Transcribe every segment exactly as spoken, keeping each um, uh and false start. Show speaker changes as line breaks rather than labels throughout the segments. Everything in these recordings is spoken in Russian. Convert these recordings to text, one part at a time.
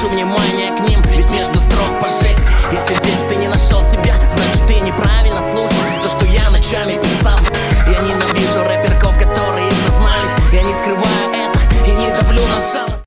прошу внимания к ним, ведь между строк по жесть. Если здесь ты не нашел себя, значит ты неправильно слушал то, что я ночами писал. Я ненавижу рэперков, которые сознались. Я не скрываю это и не давлю на жалость.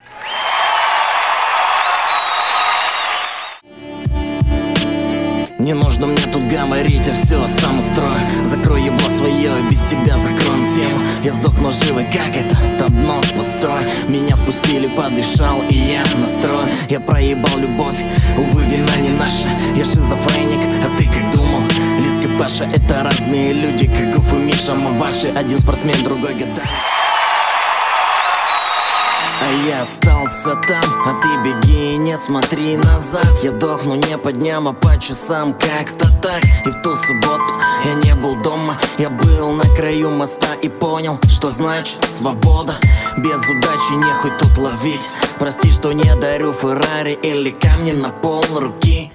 Не нужно мне тут говорить, я все сам устрою. Закрой ебло свое, без тебя закроем тему. Я сдохну живой, как это, там дно пустое. Меня впустили, подышал, и я настроен. Я проебал любовь, увы, вина не наша. Я шизофреник, а ты как думал? Лизка, Паша, это разные люди, как Гуф и Миша. Мы ваши, один спортсмен, другой гадаль. А я остался там, а ты беги и не смотри назад. Я дохну не по дням, а по часам, как-то так. И в ту субботу я не был дома. Я был на краю моста и понял, что значит свобода. Без удачи нехуй тут ловить. Прости, что не дарю Феррари или камни на пол руки.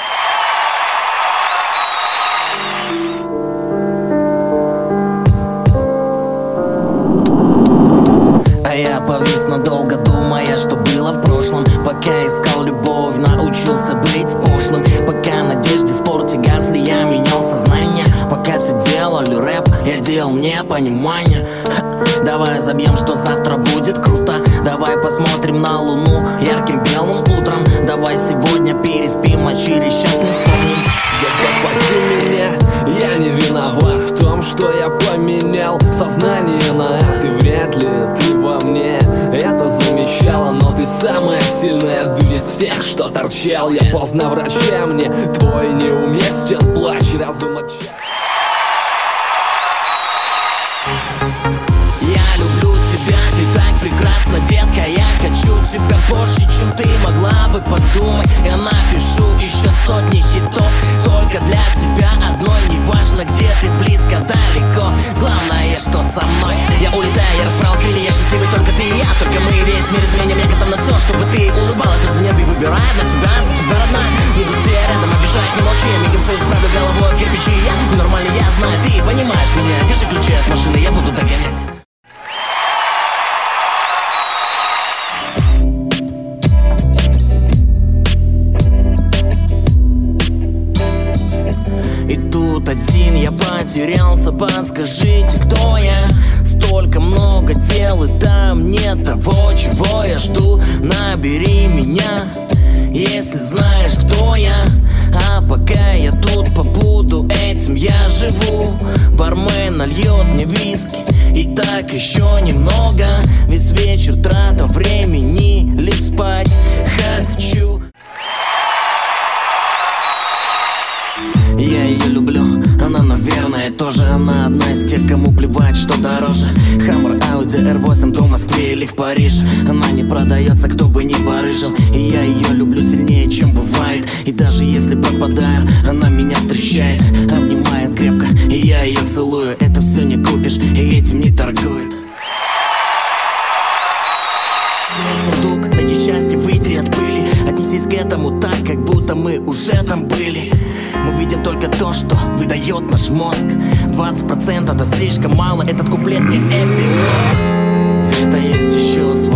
А я повис надолго, думая, что было в прошлом. Пока искал любовь, научился быть пошлым. Пока надежды в спорте гасли, я менял сознание. Пока все делали рэп, я делал мне понимание. Давай забьем, что завтра будет круто. Давай посмотрим на луну ярким белым утром. Давай сегодня переспим, а через час не вспомним.
Детка, спаси меня, я не виноват в том, что я поменял сознание на это. Вряд ли ты во мне это замечала, но ты самая сильная дурь из всех, что торчал. Я поздно врача, мне твой неуместен плач, разум отчаян.
Я люблю тебя, ты так прекрасна, детка. Я хочу тебя больше, чем ты могла бы подумать. Я напишу еще сотни хитов только для тебя одной. Неважно, где ты, близко, далеко, главное, что со мной. Я улетаю, я расправил крылья, я счастливый, только ты и я. Только мы весь мир изменим, я готов на все, чтобы ты улыбалась. Звезды небе выбирай для тебя, за тебя родная. Не грусти, рядом обижать, не молчи. Я мигом все исправлю головой об кирпичи. Я ненормальный, я знаю, ты понимаешь меня. Держи ключи от машины, я буду догонять. И тут один я потерялся, подскажите, кто я? Столько много дел и там нет того, чего я жду. Набери меня, если знаешь, кто я. А пока я тут побуду, этим я живу. Бармен нальет мне виски, и так еще немного. Весь вечер трата времени, лишь спать хочу. Я ее люблю, она, наверное, тоже. Она одна из тех, кому плевать, что дороже. Хаммер, Ауди, эр восемь до Москвы или в Париж. Она не продается, кто бы ни барыжил. И я ее люблю сильнее, чем бывает. И даже если пропадаю, она меня встречает, обнимает крепко, и я ее целую. Это все не купишь, и этим не торгует. Сундук, найди счастье, выйди от пыли. Отнесись к этому так, как будто мы уже там были. Мы видим только то, что выдает наш мозг. Двадцать процентов это слишком мало, этот куплет не эпилог. Где-то есть еще